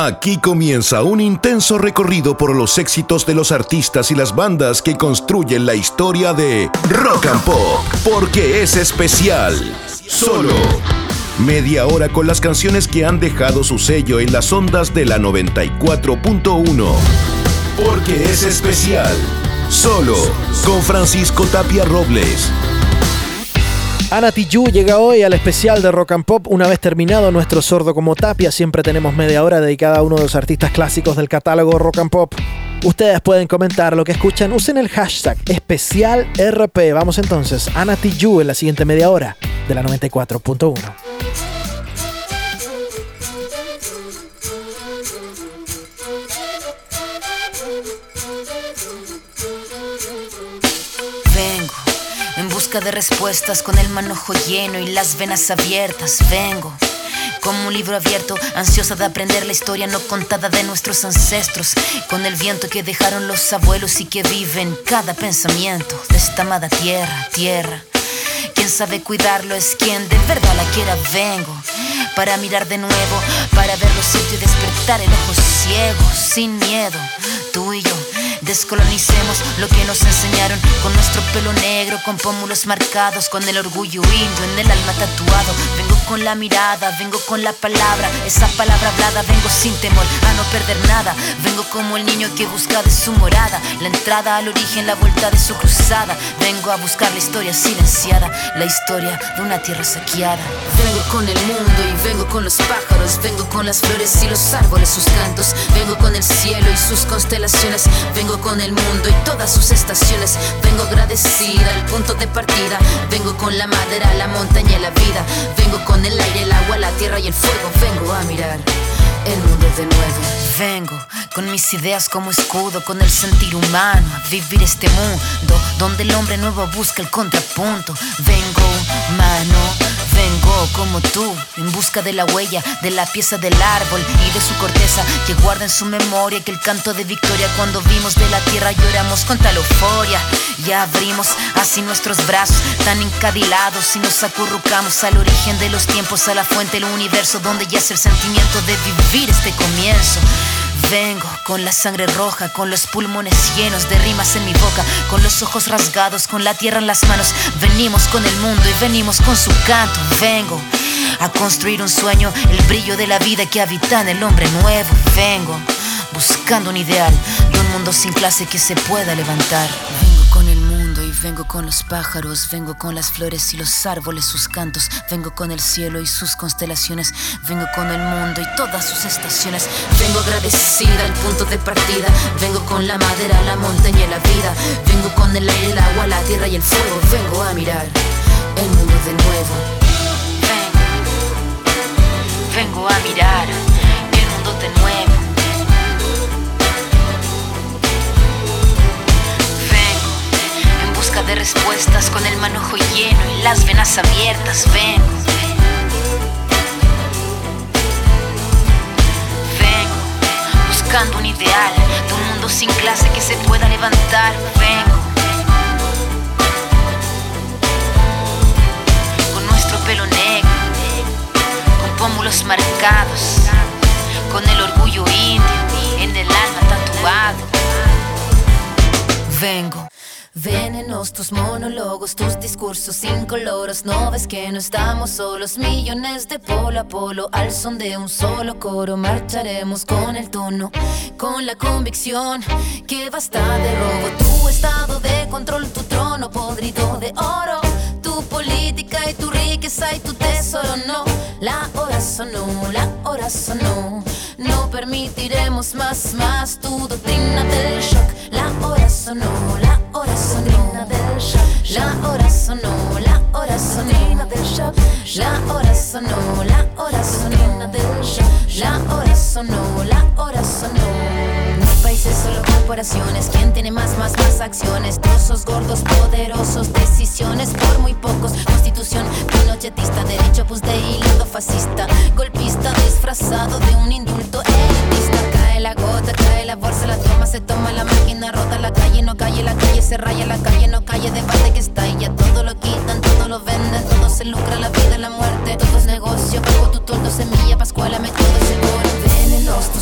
Aquí comienza un intenso recorrido por los éxitos de los artistas y las bandas que construyen la historia de Rock and Pop, porque es especial. Solo media hora con las canciones que han dejado su sello en las ondas de la 94.1. Porque es especial. Solo con Francisco Tapia Robles. Ana Tijoux llega hoy al especial de Rock and Pop. Una vez terminado nuestro Sordo como Tapia, siempre tenemos media hora dedicada a uno de los artistas clásicos del catálogo Rock and Pop. Ustedes pueden comentar lo que escuchan, usen el hashtag #EspecialRP. Vamos entonces, Ana Tijoux en la siguiente media hora de la 94.1. De respuestas con el manojo lleno y las venas abiertas. Vengo como un libro abierto, ansiosa de aprender la historia no contada de nuestros ancestros, con el viento que dejaron los abuelos y que vive en cada pensamiento de esta amada tierra. Quien sabe cuidarlo es quien de verdad la quiera. Vengo para mirar de nuevo, para ver lo cierto y despertar el ojo ciego, sin miedo. Tú y yo descolonicemos lo que nos enseñaron, con nuestro pelo negro, con pómulos marcados, con el orgullo indio en el alma tatuado. Vengo con la mirada, vengo con la palabra, esa palabra hablada. Vengo sin temor a no perder nada. Vengo como el niño que busca de su morada la entrada al origen, la vuelta de su cruzada. Vengo a buscar la historia silenciada, la historia de una tierra saqueada. Vengo con el mundo y vengo con los pájaros, vengo con las flores y los árboles, sus cantos. Vengo con el cielo y sus constelaciones, vengo con el mundo y todas sus estaciones. Vengo agradecida al punto de partida. Vengo con la madera, la montaña y la vida. Vengo con el aire, el agua, la tierra y el fuego. Vengo a mirar el mundo de nuevo. Vengo con mis ideas como escudo, con el sentir humano, a vivir este mundo donde el hombre nuevo busca el contrapunto. Vengo humano, vengo como tú, en busca de la huella, de la pieza del árbol y de su corteza, que guarda en su memoria que el canto de victoria cuando vimos de la tierra lloramos con tal euforia. Y abrimos así nuestros brazos tan encadilados y nos acurrucamos al origen de los tiempos, a la fuente del universo donde yace el sentimiento de vivir este comienzo. Vengo con la sangre roja, con los pulmones llenos de rimas en mi boca, con los ojos rasgados, con la tierra en las manos. Venimos con el mundo y venimos con su canto. Vengo a construir un sueño, el brillo de la vida que habita en el hombre nuevo. Vengo buscando un ideal de un mundo sin clase que se pueda levantar. Vengo con el mundo y vengo con los pájaros, vengo con las flores y los árboles, sus cantos. Vengo con el cielo y sus constelaciones, vengo con el mundo y todas sus estaciones. Vengo agradecida al punto de partida. Vengo con la madera, la montaña y la vida. Vengo con el aire, el agua, la tierra y el fuego. Vengo a mirar el mundo de nuevo. Vengo a mirar el mundo de nuevo. De respuestas con el manojo lleno y las venas abiertas. Vengo buscando un ideal de un mundo sin clase que se pueda levantar. Vengo con nuestro pelo negro, con pómulos marcados, con el orgullo indio en el alma tatuado. Vengo. Venenos tus monólogos, tus discursos incoloros. No ves que no estamos solos, millones de polo a polo. Al son de un solo coro marcharemos con el tono, con la convicción que basta de robo. Tu estado de control, tu trono podrido de oro, tu política y tu riqueza y tu tesoro. No, la hora sonó, la hora sonó. No permitiremos más tu doctrina del shock. La hora sonó, la hora sonó. La hora sonó, la hora sonó del shock. La hora sonó, la hora sonó del shock. La hora sonó, la hora sonó. No hay países, solo corporaciones. ¿Quién tiene más acciones? Trozos gordos, poderosos, decisiones por muy pocos. Constitución pinochetista, derecho Opus Dei, lindo fascista, golpista disfrazado de un indulto elitista. Cae la gota, cae la bolsa, la toma, se toma la máquina, rota la calle, no calle, la calle se raya, la calle no calle, debate que está y ya todo lo quitan, todo lo venden, todo se lucra, la vida, la muerte, todo es negocio, bajo tu toldo, semilla, pascuala, método seguro. Venenos tus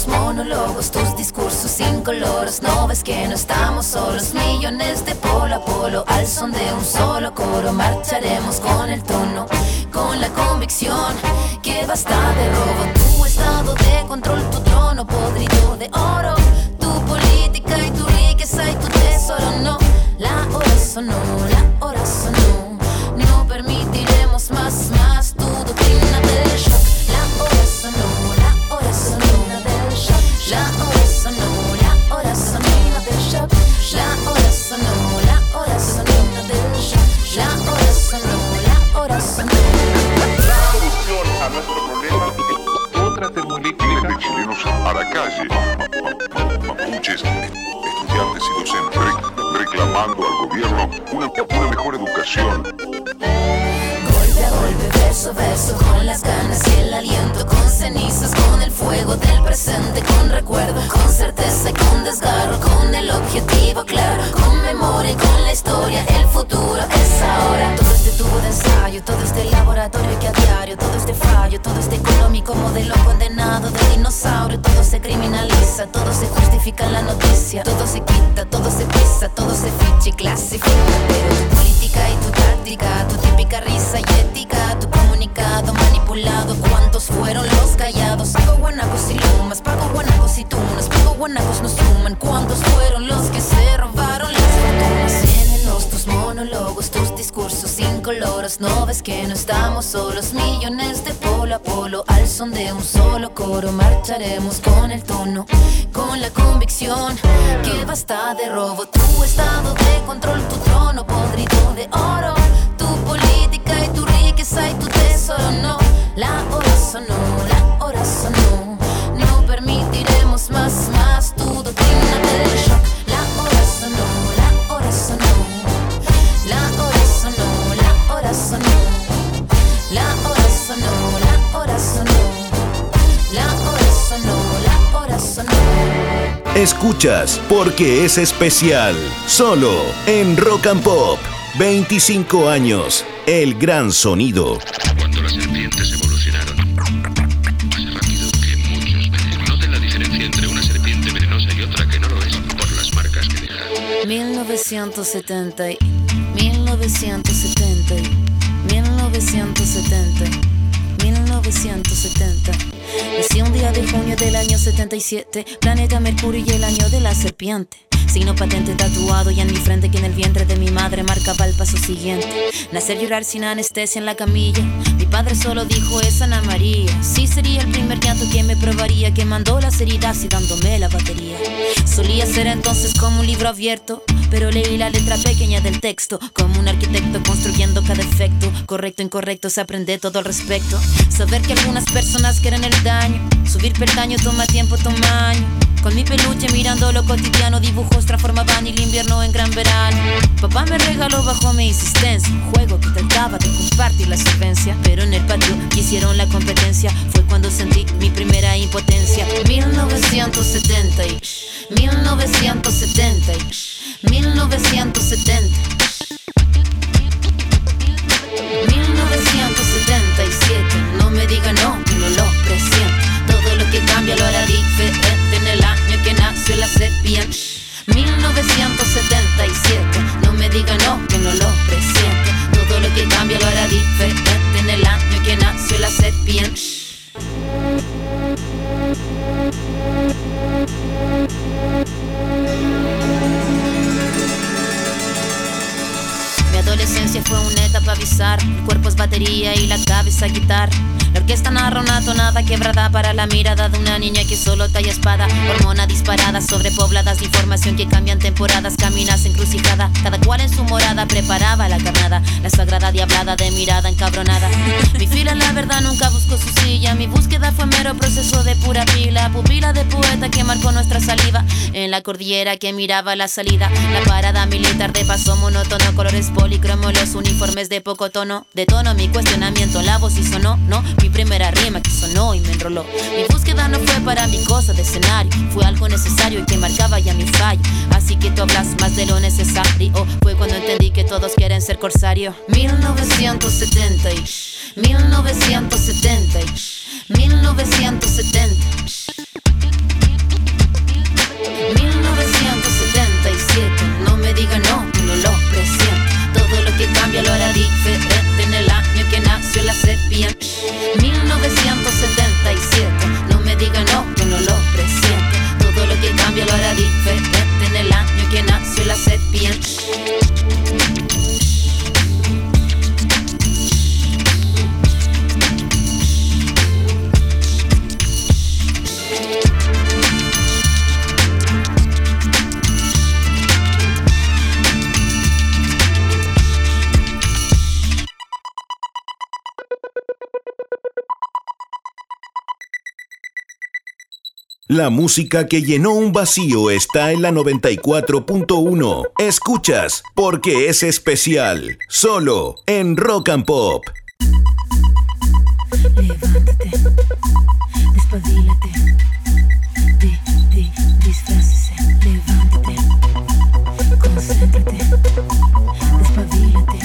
monólogos, tus discursos incoloros. No ves que no estamos solos, millones de polo a polo, al son de un solo coro. Marcharemos con el tono, con la convicción que basta de robo. Tu estado de control, tu trono podrido de oro, tu política y tu riqueza y tu tesoro. No, la hora sonó, la hora sonó. No permitiremos más tu doctrina del shock. La hora sonó, la hora sonó del shock. La hora sonó, la hora sonó del shock. La hora sonó, la hora sonó del shock. La hora sonó, la hora sonó. La solución a nuestro problema otra termolítica. Miles de chilenos a la calle, mapuches, estudiantes y docentes, reclamando al gobierno una mejor educación. Golpe a golpe, verso a verso, con las ganas y el aliento, con cenizas, con el fuego del presente, con recuerdo, con certeza y con desgarro, con el objetivo claro, con memoria y con la historia. El futuro es ahora. Todo este tubo de ensayo, todo este laboratorio que a diario, todo este fallo, todo este económico modelo condenado de dinosaurio. Todo se criminaliza, todo se justifica en la noticia, todo se quita, todo se pisa, todo se ficha y clasifica. Pero tu política y tu táctica, tu típica risa y ética, tu comunicado manipulado, ¿cuántos fueron los callados? Pago guanacos y lumas, pago guanacos y tunas, pago guanacos no suman. ¿Cuántos fueron los que se robaron las fortunas? Llénenos tus monólogos, tus discursos incoloros. No ves que no estamos solos, millones de polo a polo, al son de un solo coro. Marcharemos con el tono, con la convicción que basta de robo. Tu estado de control, tu trono podrido de oro, tu política y tu riqueza y tu tesoro. No, la hora sonó, la hora sonó. No permitiremos más tu doctrina del shock. La hora sonó, la hora sonó. La hora sonó, la hora sonó. La hora sonó, la hora sonó. La hora sonó, la hora sonó. Escuchas Porque es especial, solo en Rock and Pop. 25 años, el gran sonido. Cuando las serpientes evolucionaron más rápido que muchos venenos. Noten la diferencia entre una serpiente venenosa y otra que no lo es por las marcas que deja. 1970, 1970, 1970, 1970. Nací un día de junio del año 77, planeta Mercurio y el año de la serpiente. Signo patente tatuado y en mi frente que en el vientre de mi madre marcaba el paso siguiente. Nacer, llorar sin anestesia en la camilla. Mi padre solo dijo es Ana María. Sí, sería el primer llanto que me probaría, que mandó las heridas y dándome la batería. Solía ser entonces como un libro abierto, pero leí la letra pequeña del texto, como un arquitecto construyendo cada efecto. Correcto, incorrecto, se aprende todo al respecto. Saber que algunas personas quieren el daño, subir peldaño toma tiempo, toma año. Con mi peluche mirando lo cotidiano, dibujos transformaban el invierno en gran verano. Papá me regaló bajo mi insistencia un juego que trataba de compartir la solvencia, pero en el patio quisieron la competencia. Fue cuando sentí mi primera impotencia. 1970, 1970, 1970, 1977. No me diga no, que no lo presiento. Todo lo que cambia lo hará diferente en el año que nació la serpiente. 1977. No me diga no, que no lo presiente. Todo lo que cambia lo hará diferente en el año que nació la serpiente. Mi adolescencia fue una etapa bizarra. El cuerpo es batería y la cabeza guitarra. La orquesta narra una tonada quebrada para la mirada de una niña que solo talla espada. Hormona disparada, sobrepobladas de información que cambian temporadas. Caminas encrucijada, cada cual en su morada preparaba la carnada. La sagrada diablada de mirada encabronada. Mi fila la verdad nunca buscó su silla. Mi búsqueda fue mero proceso de pura pila. Pupila de poeta que marcó nuestra saliva. En la cordillera que miraba la salida. La parada militar de paso monótono. Colores policromos, los uniformes de poco tono. De tono mi cuestionamiento, la voz y sonó, no. Mi primera rima que sonó y me enroló. Mi búsqueda no fue para mi cosa de escenario, fue algo necesario y que marcaba ya mi fallo. Así que tú hablas más de lo necesario. Fue cuando entendí que todos quieren ser corsario. 1970, 1970, 1970, La música que llenó un vacío está en la 94.1. Escuchas Porque es especial, solo en Rock and Pop. Levántate, despabilate, disfrácese, levántate, concéntrate, despabilate,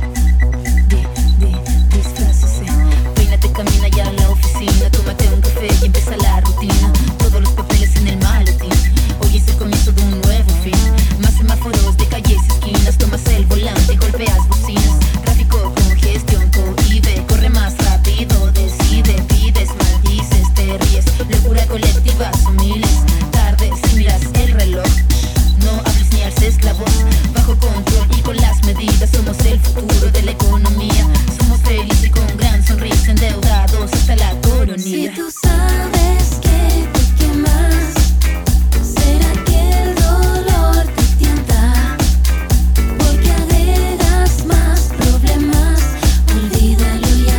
disfrácese, peínate, camina ya a la oficina, tómate un café y empieza la rutina, todos los papeles en el maletín, hoy es el comienzo de un nuevo fin, más semáforos de calles y esquinas, tomas el volante y golpeas bocinas, tráfico, congestión, cohibe, corre más rápido, decide, pides, maldices, te ríes, locura colectiva, son miles, tarde si miras el reloj, no hables ni alces la voz, bajo control y con las medidas, somos el futuro de la economía, somos felices y con gran sonrisa, endeudados hasta la coronilla. Si tú sabes que te quemas, ¿será que el dolor te tienta? Porque agregas más problemas, olvídalo ya.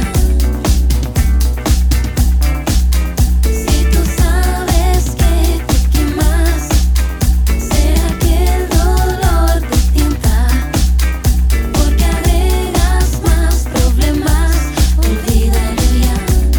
Si tú sabes que te quemas, ¿será que el dolor te tienta? Porque agregas más problemas, olvídalo ya.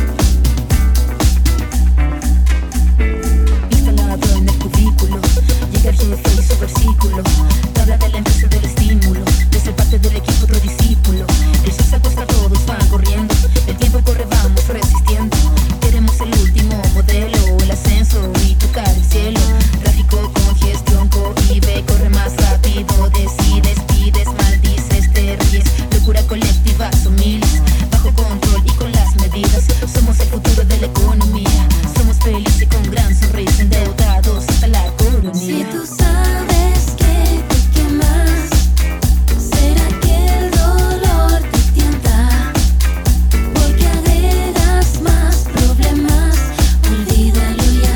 Instalado en el cubículo, llega el jefe y su versículo, te habla de la empresa del estímulo, de ser parte del equipo otro discípulo, el sol se acuesta, todos van corriendo, el tiempo corre, vamos resistiendo, queremos el último modelo, el ascenso y tocar el cielo, tráfico, congestión, cohibe, corre más rápido, decides, pides, maldices, te ríes, locura colectiva, son miles, bajo control y con las medidas, somos el futuro de la economía, somos felices y con gran sonrisa, endeudados hasta la coronilla. Si tú sabes que te quemas, ¿será que el dolor te tienta? Porque agregas más problemas, olvídalo ya.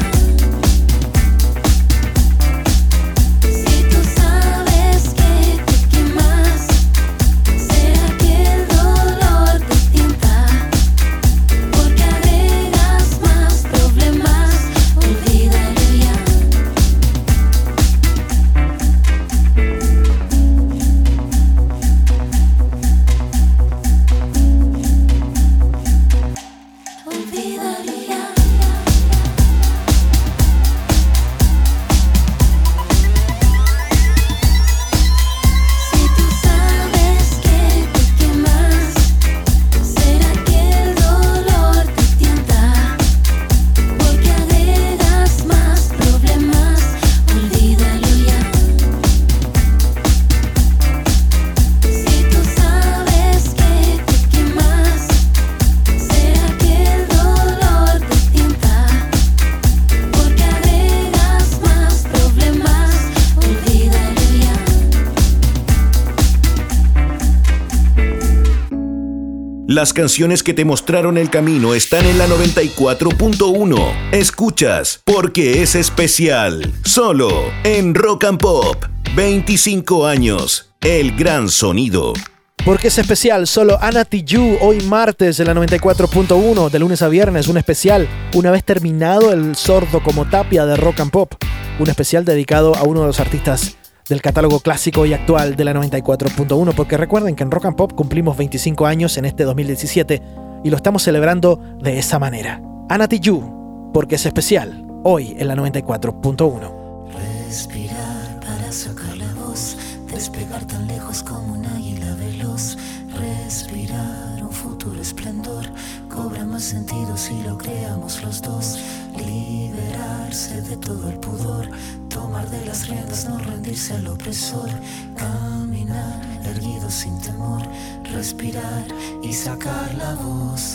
Si tú sabes que te quemas, ¿será que el dolor te tienta? Porque agregas más problemas, olvídalo ya. Olvídalo ya. Si tú sabes que te quemas, ¿será que el dolor te tienta? Porque agregas más problemas, olvídalo ya. Si tú sabes que te quemas, ¿será que el dolor te tienta? Porque agregas más problemas, olvídalo ya. Las canciones que te mostraron el camino están en la 94.1. Escuchas Porque es especial, solo en Rock and Pop. 25 años, el gran sonido. Porque es especial, solo Ana Tijoux, hoy martes en la 94.1, de lunes a viernes, un especial, una vez terminado el Sordo como Tapia de Rock and Pop, un especial dedicado a uno de los artistas del catálogo clásico y actual de la 94.1, porque recuerden que en Rock and Pop cumplimos 25 años en este 2017 y lo estamos celebrando de esa manera. Ana Tijoux, Porque es especial, hoy en la 94.1. Respirar para sacar la voz, despegar tan lejos como un águila veloz. Respirar un futuro esplendor, cobra más sentido si lo creamos los dos. Liberarse de todo el pudor, tomar de las riendas, no rendirse al opresor. Caminar erguido sin temor, respirar y sacar la voz.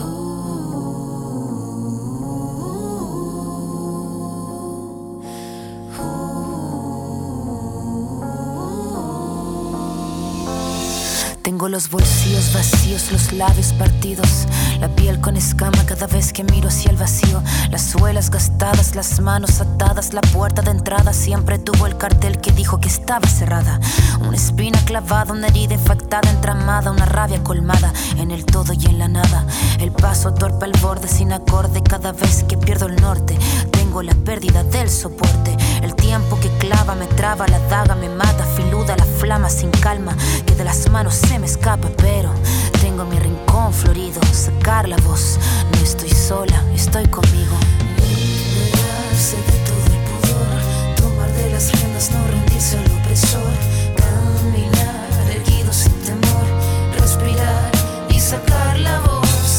Tengo los bolsillos vacíos, los labios partidos, la piel con escama cada vez que miro hacia el vacío, las suelas gastadas, las manos atadas, la puerta de entrada siempre tuvo el cartel que dijo que estaba cerrada. Una espina clavada, una herida infectada, entramada, una rabia colmada en el todo y en la nada. El paso torpe al borde sin acorde cada vez que pierdo el norte. Tengo tengo la pérdida del soporte. El tiempo que clava me traba, la daga me mata, filuda la flama sin calma, que de las manos se me escapa. Pero tengo mi rincón florido, sacar la voz. No estoy sola, estoy conmigo. Liberarse de todo el pudor, tomar de las riendas, no rendirse al opresor. Caminar erguido sin temor, respirar y sacar la voz.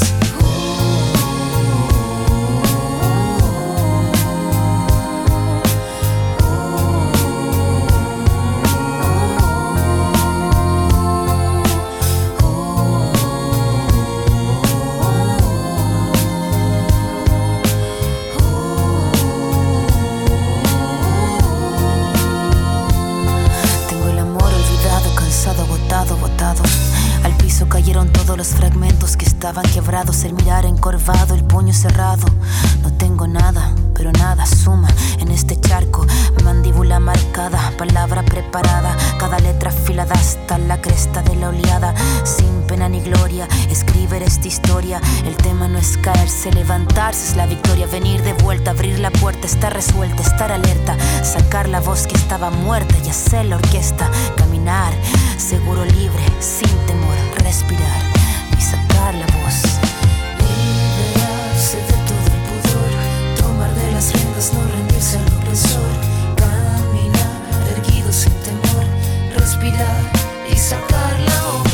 Botado. Al piso cayeron todos los fragmentos que estaban quebrados. El mirar encorvado, el puño cerrado. No tengo nada, pero nada suma en este charco. Mandíbula marcada, palabra preparada, cada letra afilada hasta la cresta de la oleada. Sin pena ni gloria, escribir esta historia. El tema no es caerse, levantarse es la victoria. Venir de vuelta, abrir la puerta, estar resuelta, estar alerta. Sacar la voz que estaba muerta y hacer la orquesta. Caminar, seguro, libre, sin temor, respirar y sacar la voz. Liberarse de todo el pudor, tomar de las riendas, no rendirse al opresor. Caminar erguido sin temor, respirar y sacar la voz.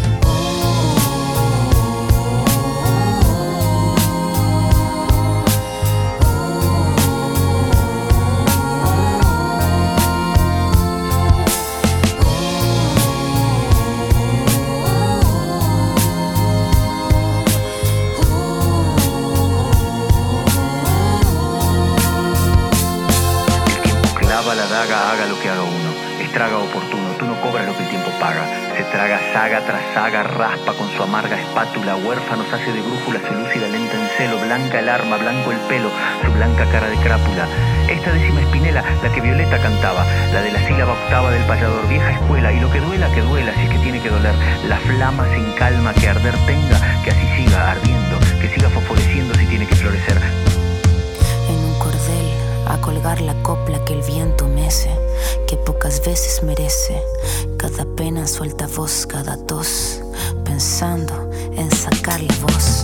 La daga, haga lo que haga uno, estraga oportuno, tú no cobras lo que el tiempo paga. Se traga saga tras saga, raspa con su amarga espátula, huérfanos hace de brújula, se lúcida lenta en celo, blanca el arma, blanco el pelo, su blanca cara de crápula. Esta décima espinela, la que Violeta cantaba, la de la sílaba octava del payador, vieja escuela, y lo que duela, si es que tiene que doler, la flama sin calma que arder tenga, que así siga ardiendo, que siga fosforeciendo si tiene que florecer. En un cordel a colgar la copla que el viento mece, que pocas veces merece. Cada pena suelta voz, cada tos, pensando en sacar la voz.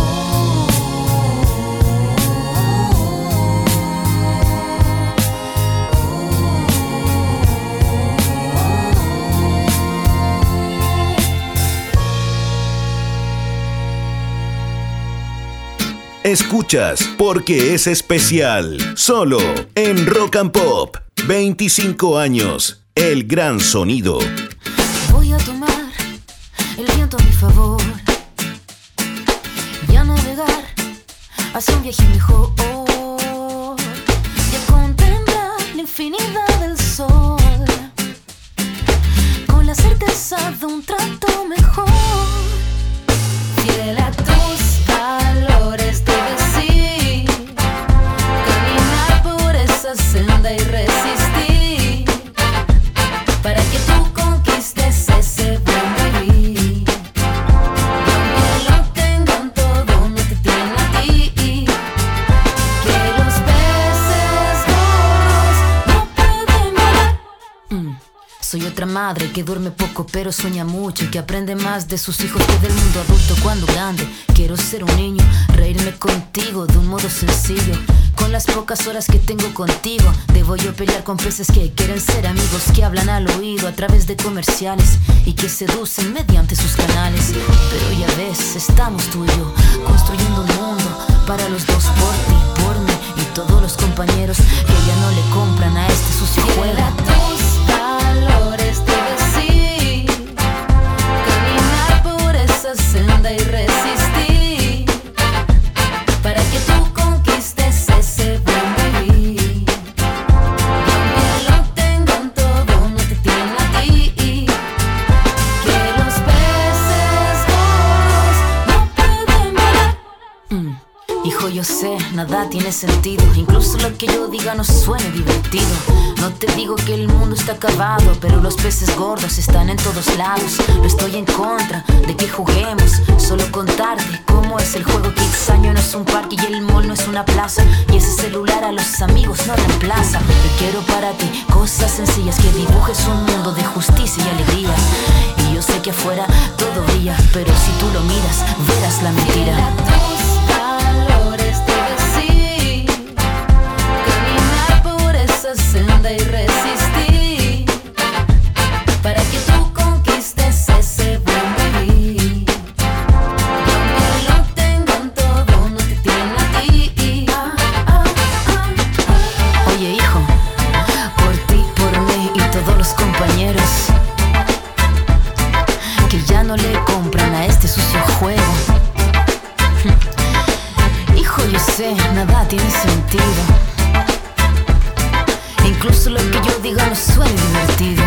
Escuchas Porque es Especial, solo en Rock and Pop. 25 años, el gran sonido. Voy a tomar el viento a mi favor y a navegar hacia un viaje mejor y a contemplar la infinidad del sol con la certeza de un trato mejor. Fiel a tus valores debes ir, caminar por esa senda y resistir para que tú conquistes ese buen vivir. Y aunque lo tengan todo, no te tienen a ti. Que los peces gordos no pueden volar. Soy otra madre que duerme poco pero sueña mucho y que aprende más de sus hijos que del mundo adulto cuando grande. Quiero ser un niño, reírme contigo de un modo sencillo. Con las pocas horas que tengo contigo, debo yo pelear con peces que quieren ser amigos, que hablan al oído a través de comerciales y que seducen mediante sus canales. Pero ya ves, estamos tú y yo construyendo un mundo para los dos, por ti, por mí y todos los compañeros que ya no le compran a este sucio juego. Valores debes ir, caminar por esa senda y resistir para que tú conquistes ese buen vivir. Y aunque lo tengan todo, no te tienen a ti. Que los peces gordos no pueden volar. Hijo, yo sé, nada tiene sentido. Incluso lo que yo diga no suene divertido. No te digo que el mundo está acabado, pero los peces gordos están en todos lados. No estoy en contra de que juguemos, solo contarte cómo es el juego. Kidsaño no es un parque y el mall no es una plaza, y ese celular a los amigos no reemplaza. Yo quiero para ti cosas sencillas, que dibujes un mundo de justicia y alegría. Y yo sé que afuera todo brilla, pero si tú lo miras, verás la mentira. Senda y resistir para que tú conquistes ese buen vivir. Y aunque lo tengan todo, no te tienen a ti. Oye, hijo, por ti, por mí y todos los compañeros que ya no le compran a este sucio juego. Hijo, yo sé, nada tiene sentido. Incluso lo que yo diga no suena divertido.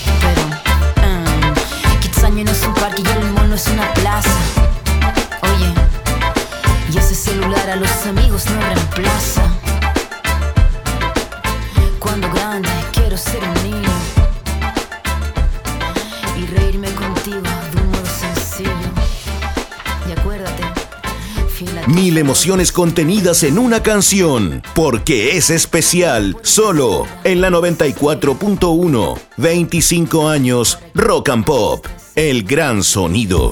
Pero Kidsaño no es un parque y el mall no es una plaza. Oye, y ese celular a los amigos no reemplaza. Cuando grande quiero ser un niño y reírme contigo de un modo sencillo. Y acuérdate, 1000 emociones contenidas en una canción, porque es especial, solo en la 94.1. 25 años, Rock and Pop, el gran sonido.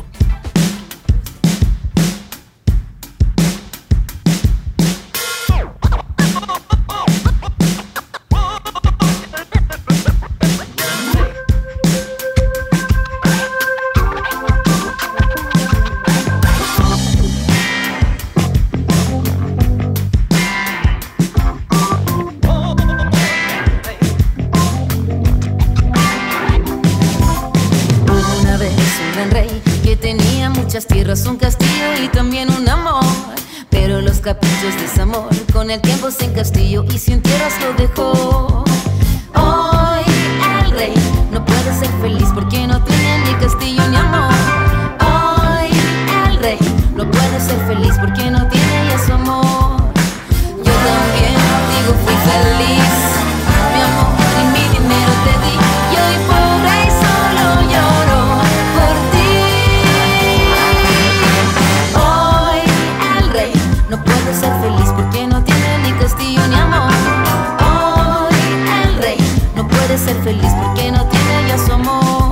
Un castillo y también un amor, pero los caprichos de ese amor con el tiempo se encastillo y sin tierras lo dejó. Hoy el rey no puede ser feliz porque no tiene ni castillo ni amor. Hoy el rey no puede ser feliz porque no tiene ya su amor. Yo también digo fui feliz, mi amor y mi dinero te di, y hoy pobre y solo lloro por ti. No puede ser feliz porque no tiene ni castillo ni amor. Hoy el rey no puede ser feliz porque no tiene ya su amor.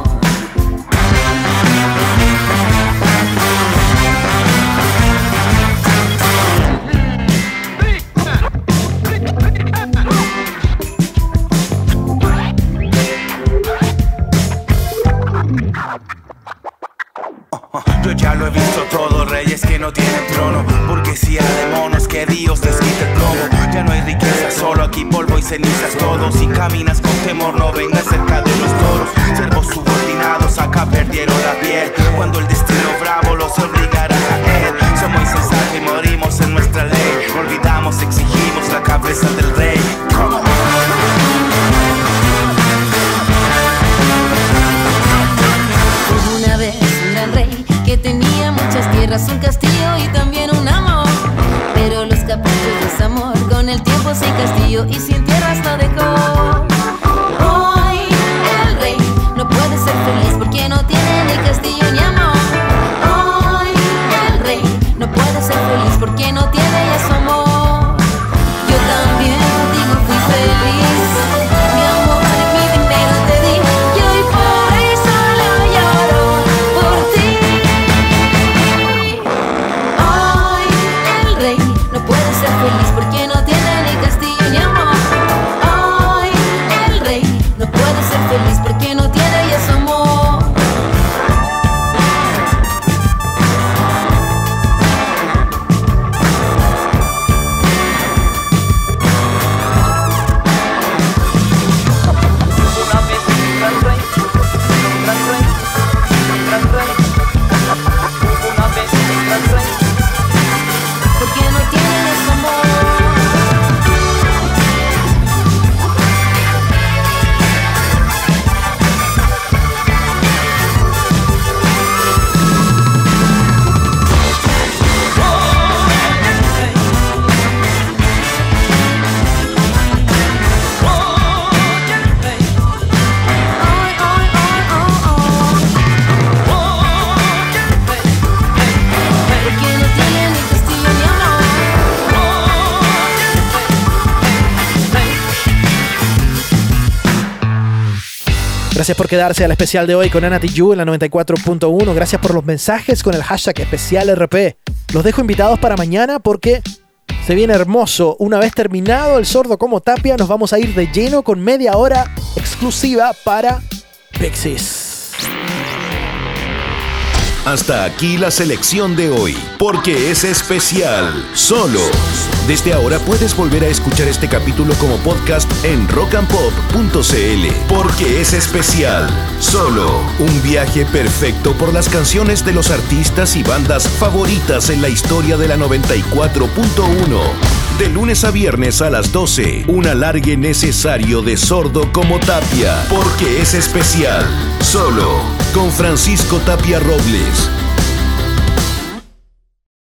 Yo ya lo he visto todo, reyes que no tienen trono, burguesía de monos que Dios les quita el plomo. Ya no hay riqueza, solo aquí polvo y cenizas todo. Si caminas con temor no vengas cerca de los toros. Servos subordinados acá perdieron la piel cuando el destino bravo los obligará a caer. Somos insensatos y morimos en nuestra ley. Olvidamos, exigimos la cabeza del rey. Una vez un gran rey que tenía muchas tierras, un castillo y también un amor, pero los caprichos de ese amor con el tiempo sin castillo y sin tierras lo dejó. Hoy el rey no puede ser feliz porque no tiene ni castillo ni amor. Hoy el rey no puede ser feliz porque no tiene ya su amor. Yo también digo fui feliz, mi amor y mi dinero te di, y hoy por eso solo lloro por ti. Hoy el rey no puede ser feliz porque no tiene ni castillo ni amor. Gracias por quedarse al especial de hoy con Ana Tijoux en la 94.1. Gracias por los mensajes con el hashtag especialRP. Los dejo invitados para mañana porque se viene hermoso. Una vez terminado El Sordo como Tapia, nos vamos a ir de lleno con media hora exclusiva para Pixies. Hasta aquí la selección de hoy, porque es especial, solo. Desde ahora puedes volver a escuchar este capítulo como podcast en rockandpop.cl, porque es especial, solo. Un viaje perfecto por las canciones de los artistas y bandas favoritas en la historia de la 94.1. De lunes a viernes a las 12, un alargue necesario de Sordo como Tapia, porque es especial, solo, con Francisco Tapia Robles.